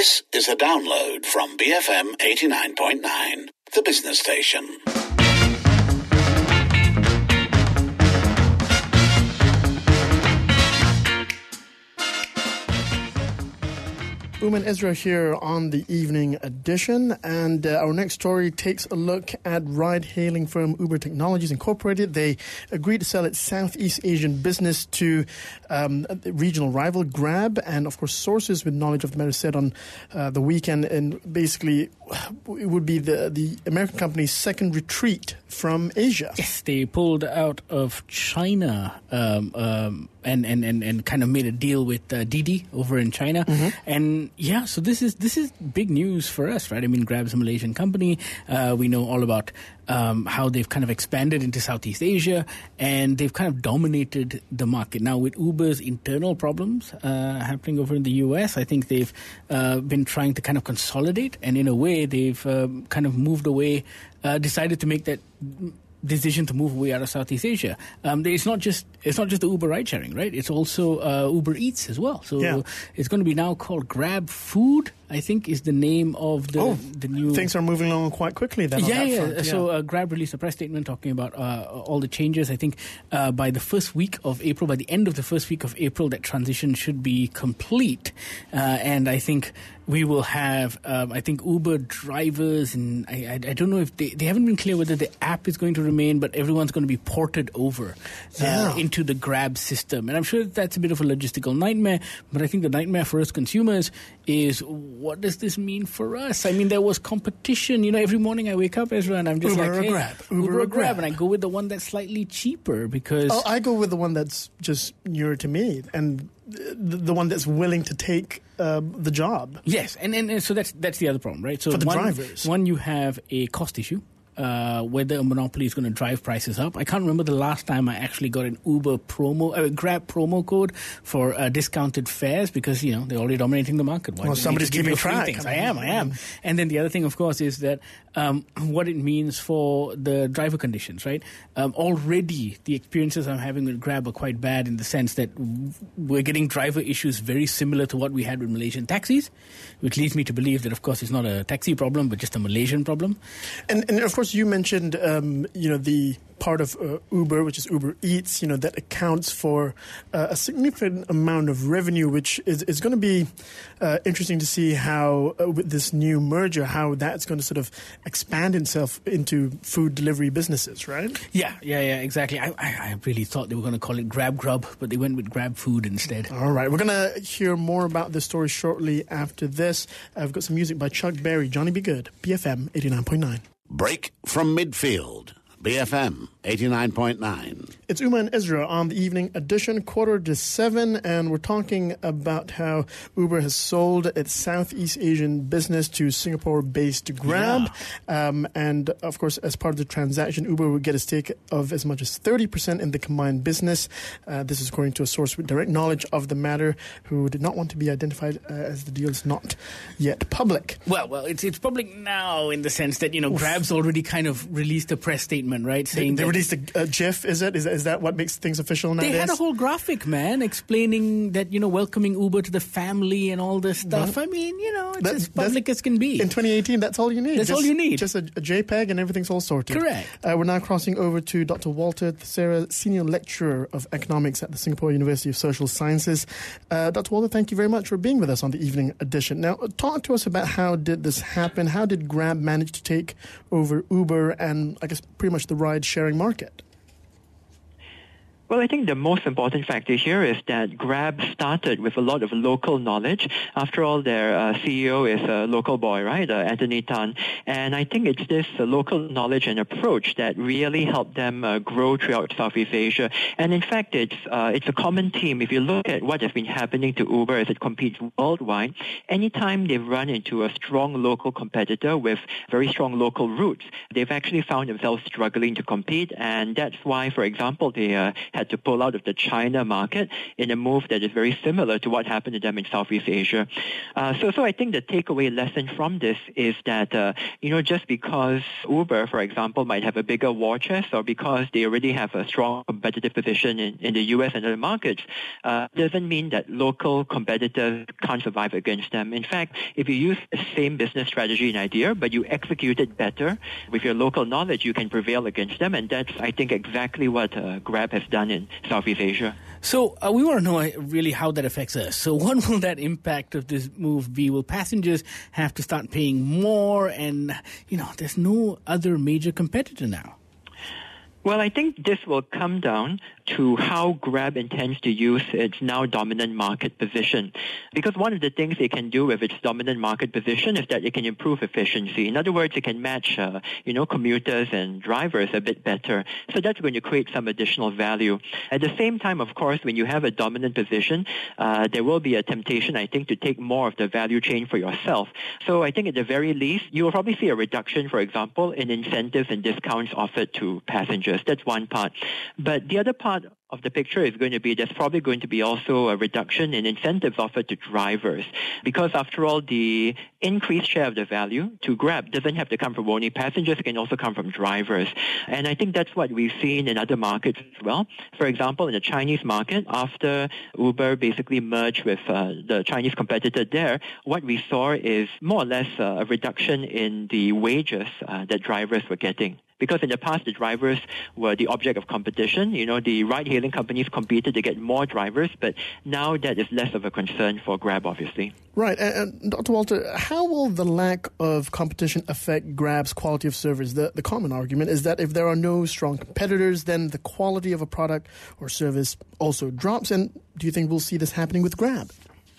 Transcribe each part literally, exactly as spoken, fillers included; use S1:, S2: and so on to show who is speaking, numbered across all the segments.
S1: This is a download from B F M eighty-nine point nine, the business station.
S2: Uman Ezra here on the evening edition, and uh, our next story takes a look at ride-hailing firm Uber Technologies Incorporated. They agreed to sell its Southeast Asian business to um, a regional rival Grab, and of course sources with knowledge of the matter said on uh, the weekend, and basically it would be the, the American company's second retreat from Asia.
S3: Yes, they pulled out of China um, um, and, and, and, and kind of made a deal with uh, Didi over in China, mm-hmm. and yeah, so this is this is big news for us, right? I mean, Grab's a Malaysian company. Uh, we know all about um, how they've kind of expanded into Southeast Asia, and they've kind of dominated the market. Now, with Uber's internal problems uh, happening over in the U S, I think they've uh, been trying to kind of consolidate, and in a way, they've uh, kind of moved away, uh, decided to make that decision to move away out of Southeast Asia. Um, it's not just it's not just the Uber ride sharing, right? It's also uh, Uber Eats as well. So yeah. It's going to be now called Grab Food, I think, is the name of the
S2: oh,
S3: the new.
S2: Things are moving along quite quickly then.
S3: Yeah,
S2: on that
S3: yeah.
S2: front. yeah.
S3: So uh, Grab released a press statement talking about uh, all the changes. I think uh, by the first week of April, by the end of the first week of April, that transition should be complete. Uh, and I think we will have, um, I think, Uber drivers, and I, I, I don't know if they, they haven't been clear whether the app is going to remain, but everyone's going to be ported over
S2: yeah.
S3: uh, into the Grab system. And I'm sure that's a bit of a logistical nightmare, but I think the nightmare for us consumers is, what does this mean for us? I mean, there was competition. You know, every morning I wake up, Ezra, and I'm just
S2: Uber
S3: like,
S2: or
S3: hey,
S2: Grab.
S3: Uber,
S2: Uber
S3: or
S2: or
S3: Grab,
S2: Grab.
S3: and I go with the one that's slightly cheaper because...
S2: Oh, I go with the one that's just nearer to me, and the, the one that's willing to take uh, the job.
S3: Yes, and, and, and so that's that's the other problem, right? So
S2: for the
S3: one,
S2: drivers.
S3: One, you have a cost issue. Uh, whether a monopoly is going to drive prices up. I can't remember the last time I actually got an Uber promo, uh, Grab promo code for uh, discounted fares because, you know, they're already dominating the market. Why
S2: well, somebody's keeping track.
S3: Things? I am, I am. And then the other thing, of course, is that um, what it means for the driver conditions, right? Um, already, the experiences I'm having with Grab are quite bad in the sense that we're getting driver issues very similar to what we had with Malaysian taxis, which leads me to believe that, of course, it's not a taxi problem, but just a Malaysian problem.
S2: And, and of course, you mentioned, um, you know, the part of uh, Uber, which is Uber Eats, you know, that accounts for uh, a significant amount of revenue, which is, is going to be uh, interesting to see how, uh, with this new merger, how that's going to sort of expand itself into food delivery businesses, right?
S3: Yeah, yeah, yeah, exactly. I, I, I really thought they were going to call it Grab Grub, but they went with Grab Food instead.
S2: All right, we're going to hear more about this story shortly after this. I've got some music by Chuck Berry, Johnny Be Good, B F M eighty-nine point nine.
S1: Break from midfield. B F M eighty-nine point nine.
S2: It's Uma and Ezra on the evening edition, quarter to seven, and we're talking about how Uber has sold its Southeast Asian business to Singapore-based Grab. Yeah. Um, and, of course, as part of the transaction, Uber will get a stake of as much as thirty percent in the combined business. Uh, this is according to a source with direct knowledge of the matter who did not want to be identified uh, as the deal is not yet public.
S3: Well, well, it's it's public now in the sense that, you know, Oof. Grab's already kind of released a press statement, right? Saying
S2: they, they
S3: that
S2: released a, a GIF, is it? Is, is that what makes things official nowadays?
S3: They had a whole graphic, man, explaining that, you know, welcoming Uber to the family and all this stuff. Well, I mean, you know, it's that, as public as can be.
S2: In twenty eighteen, that's all you need.
S3: That's
S2: just,
S3: all you need.
S2: Just a, a JPEG and everything's all sorted.
S3: Correct.
S2: Uh, we're now crossing over to Doctor Walter Thesera, Senior Lecturer of Economics at the Singapore University of Social Sciences. Uh, Doctor Walter, thank you very much for being with us on the evening edition. Now, talk to us about how did this happen? How did Grab manage to take over Uber and, I guess, pretty much the ride-sharing market?
S4: Well, I think the most important factor here is that Grab started with a lot of local knowledge. After all, their uh, C E O is a local boy, right, uh, Anthony Tan. And I think it's this uh, local knowledge and approach that really helped them uh, grow throughout Southeast Asia. And in fact, it's uh, it's a common theme. If you look at what has been happening to Uber as it competes worldwide, anytime they've run into a strong local competitor with very strong local roots, they've actually found themselves struggling to compete. And that's why, for example, they uh, had had to pull out of the China market in a move that is very similar to what happened to them in Southeast Asia. Uh, so, so I think the takeaway lesson from this is that, uh, you know, just because Uber, for example, might have a bigger war chest, or because they already have a strong competitive position in, in the U S and other markets, uh, doesn't mean that local competitors can't survive against them. In fact, if you use the same business strategy and idea, but you execute it better with your local knowledge, you can prevail against them. And that's, I think, exactly what uh, Grab has done in Southeast Asia.
S3: So uh, we want to know uh, really how that affects us. So what will that impact of this move be? Will passengers have to start paying more? And, you know, there's no other major competitor now.
S4: Well, I think this will come down to how Grab intends to use its now dominant market position. Because one of the things it can do with its dominant market position is that it can improve efficiency. In other words, it can match, uh, you know, commuters and drivers a bit better. So that's going to create some additional value. At the same time, of course, when you have a dominant position, uh, there will be a temptation, I think, to take more of the value chain for yourself. So I think at the very least, you will probably see a reduction, for example, in incentives and discounts offered to passengers. That's one part. But the other part of the picture is going to be there's probably going to be also a reduction in incentives offered to drivers. Because after all, the increased share of the value to Grab doesn't have to come from only passengers, it can also come from drivers. And I think that's what we've seen in other markets as well. For example, in the Chinese market, after Uber basically merged with uh, the Chinese competitor there, what we saw is more or less uh, a reduction in the wages uh, that drivers were getting. Because in the past, the drivers were the object of competition. You know, the ride-hailing companies competed to get more drivers, but now that is less of a concern for Grab, obviously.
S2: Right. And, and Doctor Walter, how will the lack of competition affect Grab's quality of service? The, the common argument is that if there are no strong competitors, then the quality of a product or service also drops. And do you think we'll see this happening with Grab?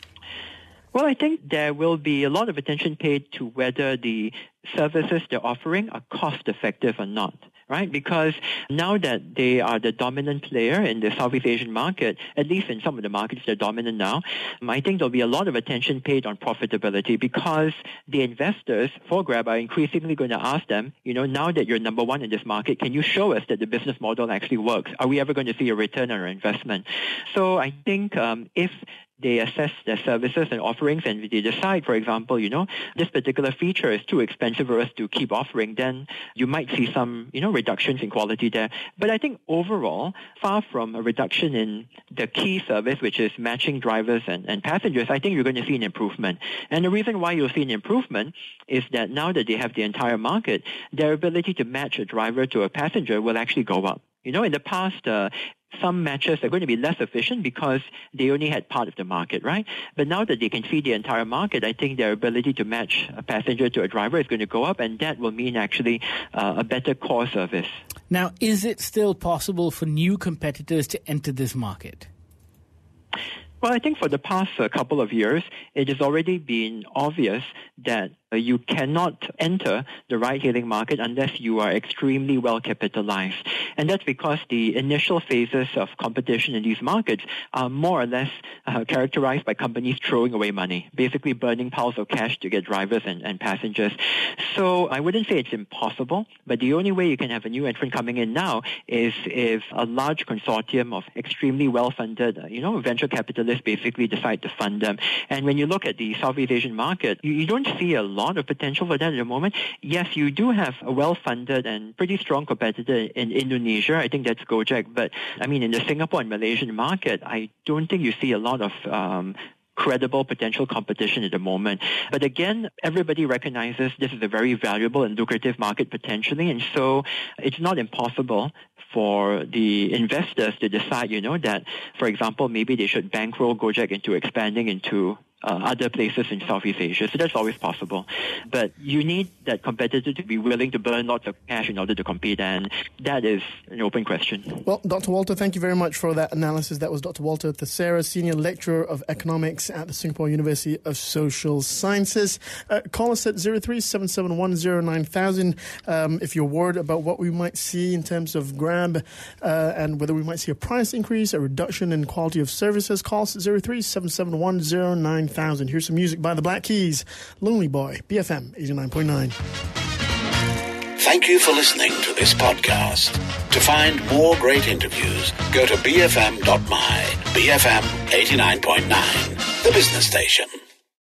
S4: Well, I think there will be a lot of attention paid to whether the services they're offering are cost-effective or not, right? Because now that they are the dominant player in the Southeast Asian market, at least in some of the markets they're dominant now, I think there'll be a lot of attention paid on profitability because the investors for Grab are increasingly going to ask them, you know, now that you're number one in this market, can you show us that the business model actually works? Are we ever going to see a return on our investment? So I think um, if they assess their services and offerings and they decide, for example, you know, this particular feature is too expensive for us to keep offering, then you might see some, you know, reductions in quality there. But I think overall, far from a reduction in the key service, which is matching drivers and, and passengers, I think you're going to see an improvement. And the reason why you'll see an improvement is that now that they have the entire market, their ability to match a driver to a passenger will actually go up. You know, in the past, uh, some matches are going to be less efficient because they only had part of the market, right? But now that they can see the entire market, I think their ability to match a passenger to a driver is going to go up, and that will mean actually uh, a better core service.
S3: Now, is it still possible for new competitors to enter this market?
S4: Well, I think for the past uh, couple of years, it has already been obvious that uh, you cannot enter the ride-hailing market unless you are extremely well capitalized. And that's because the initial phases of competition in these markets are more or less uh, characterized by companies throwing away money, basically burning piles of cash to get drivers and, and passengers. So I wouldn't say it's impossible, but the only way you can have a new entrant coming in now is if a large consortium of extremely well-funded, uh, you know, venture capitalists basically decide to fund them. And when you look at the Southeast Asian market, you, you don't see a lot of potential for that at the moment. Yes, you do have a well-funded and pretty strong competitor in Indonesia. I think that's Gojek. But, I mean, in the Singapore and Malaysian market, I don't think you see a lot of um, credible potential competition at the moment. But again, everybody recognizes this is a very valuable and lucrative market potentially, and so it's not impossible for the investors to decide, you know, that, for example, maybe they should bankroll Gojek into expanding into Uh, other places in Southeast Asia. So that's always possible. But you need that competitor to be willing to burn lots of cash in order to compete, and that is an open question.
S2: Well, Doctor Walter, thank you very much for that analysis. That was Doctor Walter Thassera, Senior Lecturer of Economics at the Singapore University of Social Sciences. Uh, call us at zero three seven seven one zero nine thousand um, if you're worried about what we might see in terms of Grab uh, and whether we might see a price increase, a reduction in quality of services. Call us at zero three seven seven one zero nine thousand. Here's some music by the Black Keys, Lonely Boy, B F M eighty-nine point nine.
S1: Thank you for listening to this podcast. To find more great interviews, go to b f m dot m y. B F M eighty-nine point nine, the business station.